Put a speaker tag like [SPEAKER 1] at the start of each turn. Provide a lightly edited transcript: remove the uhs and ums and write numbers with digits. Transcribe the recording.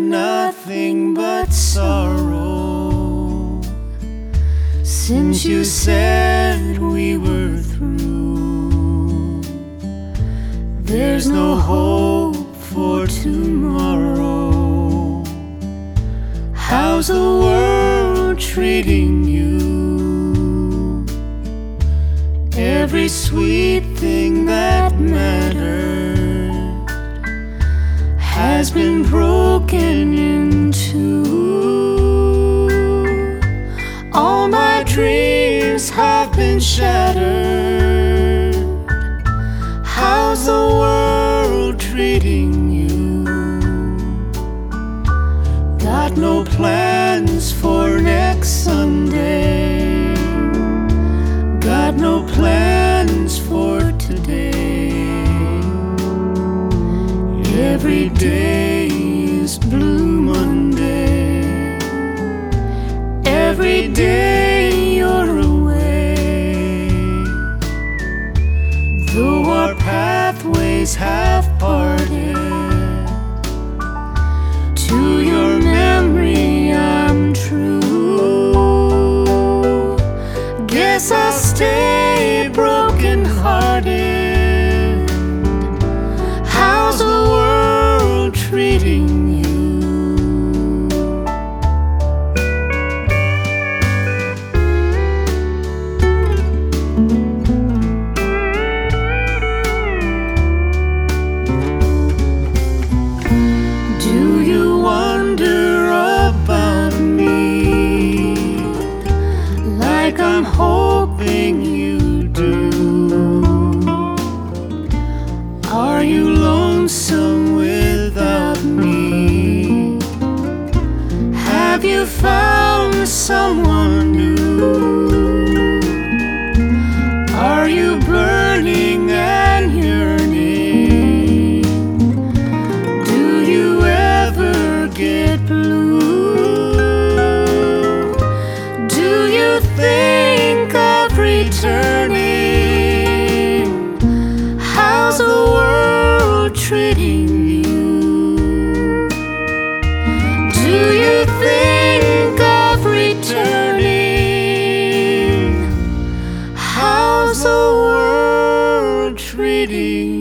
[SPEAKER 1] nothing but sorrow since you said we were through. There's no hope for tomorrow. How's the world treating you? Every sweet thing that mattered has been broken in two. All my dreams have been shattered. How's the world treating you? Got no plans for next Sunday. Got no plans for today. Every day is Blue Monday. Every day you're away. Though our pathways have parted, to your memory I'm true. Guess I'll stay broken-hearted. How's the world treating you? Do you wonder about me like I'm hoping you do? Are you lonesome without me? Have you found someone new? Are you burning and yearning? Do you ever get blue? Do you think of returning? How's the world treating you? Do you think of returning? How's the world treating you?